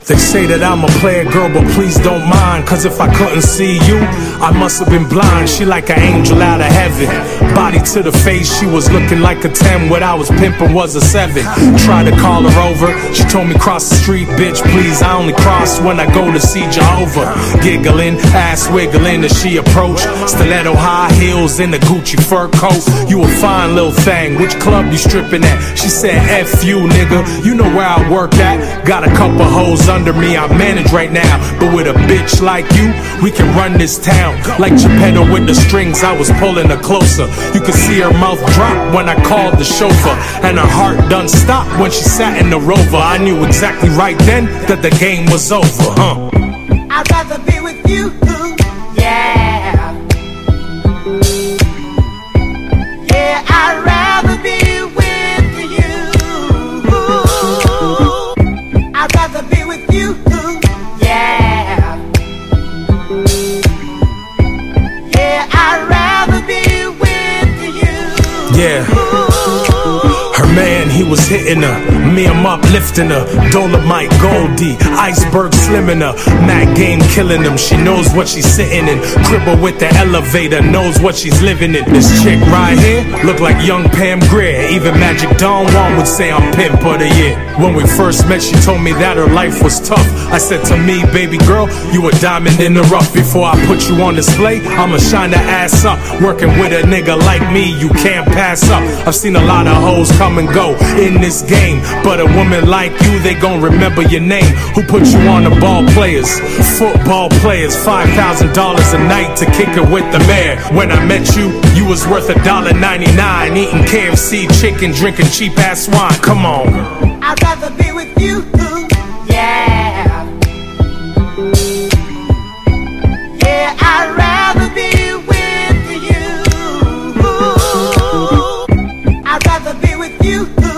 They say that I'm a player girl, but please don't mind, cause if I couldn't see you, I must have been blind. She like an angel out of heaven, body to the face, she was looking like a 10. What I was pimping was a 7. Tried to call her over, she told me cross the street, bitch please, I only cross when I go to see Jehovah. Giggling, ass wiggling as she approached, stiletto high heels in the Gucci fur coat. You a fine little thing, which club you stripping at? She said F you nigga, you know where I work at. Got a couple hoes under me, I manage right now, but with a bitch like you, we can run this town. Like Geppetto with the strings, I was pulling her closer. You could see her mouth drop when I called the chauffeur, and her heart done stopped when she sat in the Rover. I knew exactly right then that the game was over, I'd rather be with you, yeah. Yeah, I'd rather be with you. I'd rather be with you, yeah. Yeah, I'd rather be with you. Yeah. Her man, he was hitting her, me, I'm uplifting her. Dolomite, Goldie, Iceberg slimming her. Mac game killing him, she knows what she's sitting in. Cribble with the elevator, knows what she's living in. This chick right here, look like young Pam Grier. Even Magic Don Juan would say I'm pimp of the year. When we first met, she told me that her life was tough. I said to me, baby girl, you a diamond in the rough. Before I put you on display, I'ma shine the ass up. Working with a nigga like me, you can't pass up. I've seen a lot of hoes come and go in this game, but a woman like you, they gon' remember your name. Who put you on the ball players? Football players, $5,000 a night to kick it with the mayor. When I met you, you was worth $1.99, eating KFC chicken, drinking cheap ass wine. Come on, I'd rather be with you, yeah. Yeah, I'd rather be with you. I'd rather be with you.